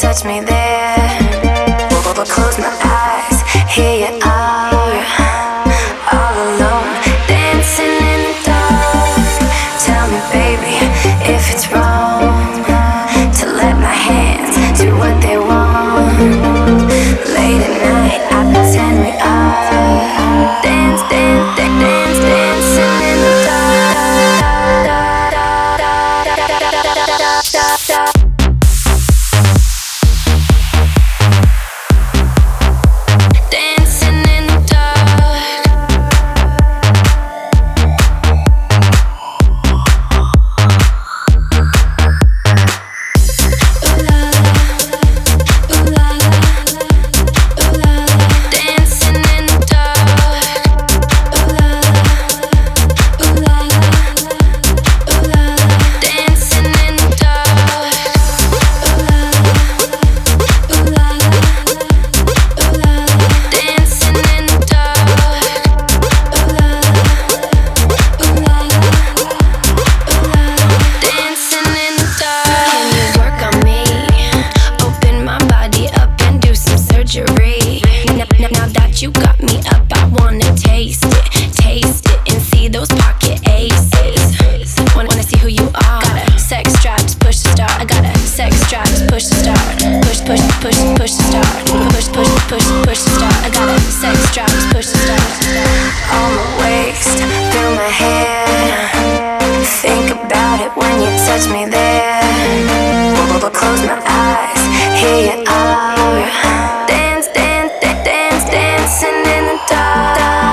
touch me there. Close my eyes, here you are, all alone, dancing in the dark. Tell me, baby, if it's wrong to let my hands do what they want. Late at night, I pretend we are dancing in the dark. You got me up, I wanna taste it, and see those pocket aces. Wanna see who you are. Got a sex drive to push the start. I got a sex drive to push the start. Push the start. Push the start. I got a sex drive to push the start. On my waist, through my hair. Think about it when you touch me there. Close my eyes, here you are. Dancing in the dark.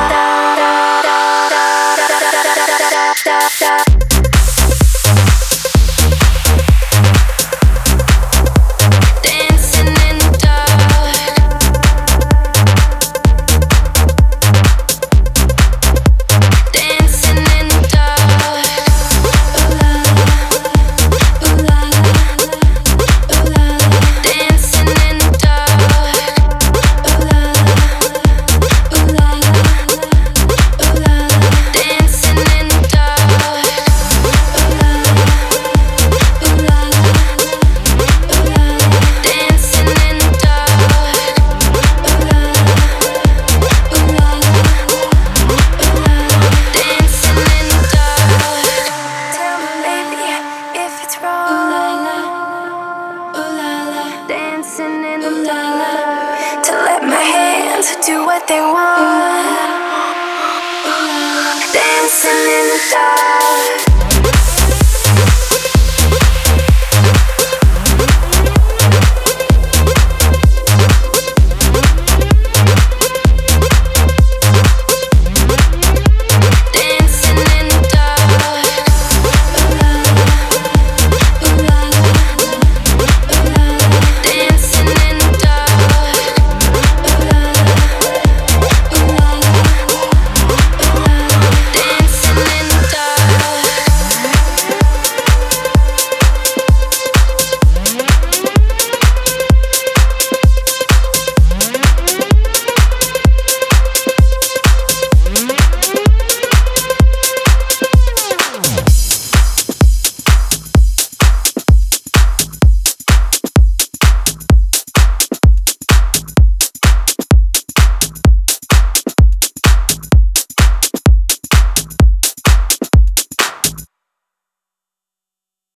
To let my hands do what they want. Dancing in the dark.